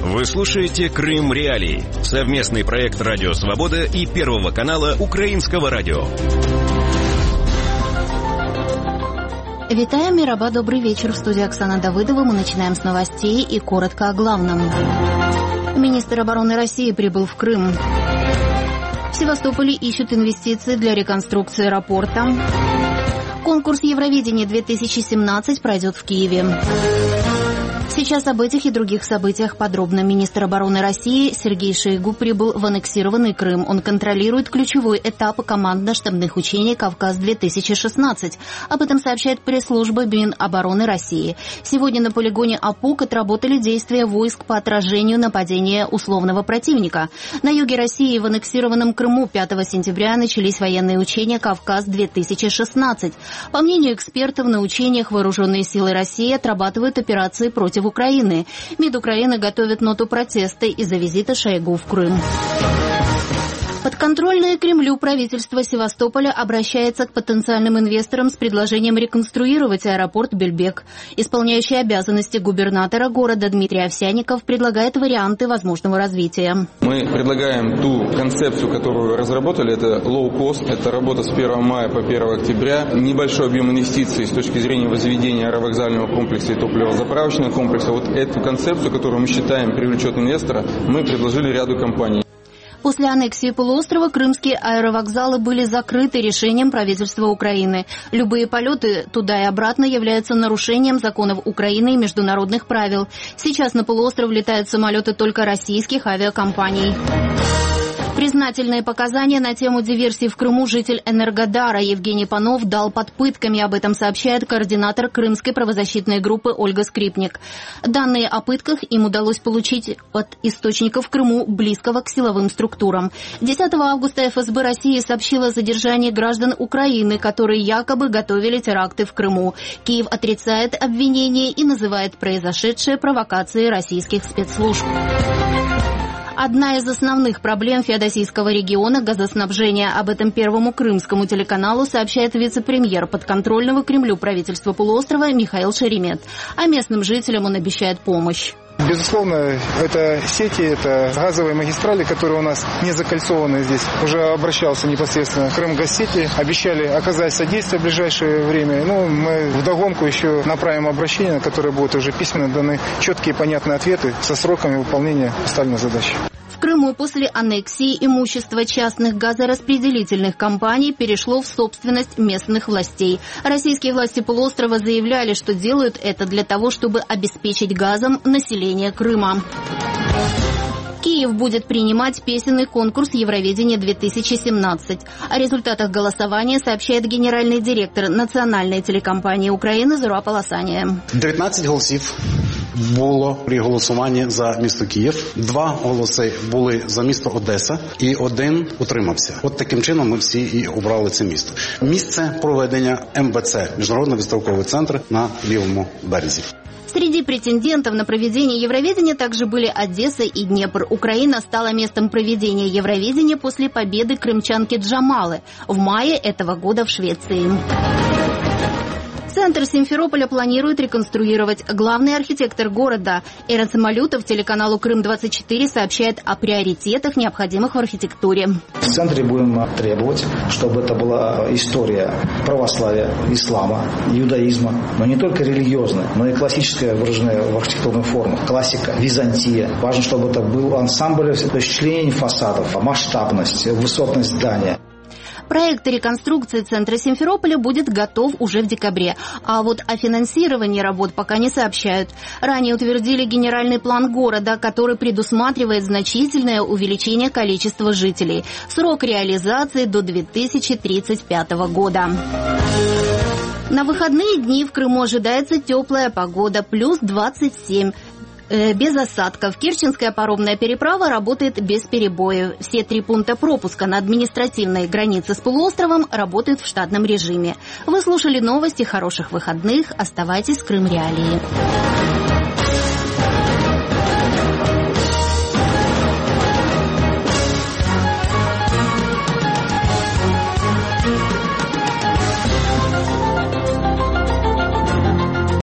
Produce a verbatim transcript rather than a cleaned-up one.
Вы слушаете «Крым Реалии» — совместный проект «Радио Свобода» и Первого канала Украинского радио. Витаем, Мираба, добрый вечер. В студии Оксана Давыдова. Мы начинаем с новостей и коротко о главном. Министр обороны России прибыл в Крым. В Севастополе ищут инвестиции для реконструкции аэропорта. Конкурс Евровидения две тысячи семнадцать пройдет в Киеве. Сейчас об этих и других событиях подробно. Министр обороны России Сергей Шойгу прибыл в аннексированный Крым. Он контролирует ключевой этап командно-штабных учений «Кавказ-две тысячи шестнадцать». Об этом сообщает пресс-служба Минобороны России. Сегодня на полигоне Апук отработали действия войск по отражению нападения условного противника. На юге России в аннексированном Крыму пятого сентября начались военные учения «Кавказ-две тысячи шестнадцать». По мнению экспертов, на учениях вооруженные силы России отрабатывают операции против Украины. МИД Украины готовит ноту протеста из-за визита Шойгу в Крым. Подконтрольное Кремлю правительство Севастополя обращается к потенциальным инвесторам с предложением реконструировать аэропорт Бельбек. Исполняющий обязанности губернатора города Дмитрий Овсянников предлагает варианты возможного развития. Мы предлагаем ту концепцию, которую разработали. Это low-cost, это работа с первого мая по первое октября. Небольшой объем инвестиций с точки зрения возведения аэровокзального комплекса и топливозаправочного комплекса. Вот эту концепцию, которую мы считаем привлечет инвестора, мы предложили ряду компаний. После аннексии полуострова крымские аэровокзалы были закрыты решением правительства Украины. Любые полеты туда и обратно являются нарушением законов Украины и международных правил. Сейчас на полуостров летают самолеты только российских авиакомпаний. Признательные показания на тему диверсии в Крыму житель Энергодара Евгений Панов дал под пытками. Об этом сообщает координатор крымской правозащитной группы Ольга Скрипник. Данные о пытках им удалось получить от источника в Крыму, близкого к силовым структурам. десятого августа эф эс бэ России сообщила о задержании граждан Украины, которые якобы готовили теракты в Крыму. Киев отрицает обвинения и называет произошедшее провокацией российских спецслужб. Одна из основных проблем феодосийского региона – газоснабжения. Об этом Первому крымскому телеканалу сообщает вице-премьер подконтрольного Кремлю правительства полуострова Михаил Шеремет. А местным жителям он обещает помощь. Безусловно, это сети, это газовые магистрали, которые у нас не закольцованы здесь. Уже обращался непосредственно Крымгазсети, обещали оказать содействие в ближайшее время. Ну, мы вдогонку еще направим обращение, на которое будут уже письменно даны четкие и понятные ответы со сроками выполнения поставленной задачи. В Крыму после аннексии имущество частных газораспределительных компаний перешло в собственность местных властей. Российские власти полуострова заявляли, что делают это для того, чтобы обеспечить газом население Крыма. Киев будет принимать песенный конкурс Евровидения две тысячи семнадцать. О результатах голосования сообщает генеральный директор национальной телекомпании України Зоря Полосання. дев'ятнадцять голосів було при голосуванні за місто Київ. Два голоси були за місто Одеса і один утримався. От таким чином ми всі і обрали це місто. Місце проведення ем ве це, Міжнародний виставковий центр на лівому березі. Среди претендентов на проведение Евровидения также были Одесса и Днепр. Украина стала местом проведения Евровидения после победы крымчанки Джамалы в мае этого года в Швеции. Центр Симферополя планирует реконструировать. Главный архитектор города Эрен Самолютов телеканалу Крым двадцать четыре сообщает о приоритетах, необходимых в архитектуре. В центре будем требовать, чтобы это была история православия, ислама, иудаизма, но не только религиозная, но и классическая, выраженная в архитектурных формах. Классика, Византия. Важно, чтобы это был ансамбль расчленений фасадов, масштабность, высотность здания. Проект реконструкции центра Симферополя будет готов уже в декабре. А вот о финансировании работ пока не сообщают. Ранее утвердили генеральный план города, который предусматривает значительное увеличение количества жителей. Срок реализации до две тысячи тридцать пятого года. На выходные дни в Крыму ожидается теплая погода, плюс двадцать семь. Без осадков. Керченская паромная переправа работает без перебоев. Все три пункта пропуска на административной границе с полуостровом работают в штатном режиме. Вы слушали новости. Хороших выходных. Оставайтесь с Крым Реалии.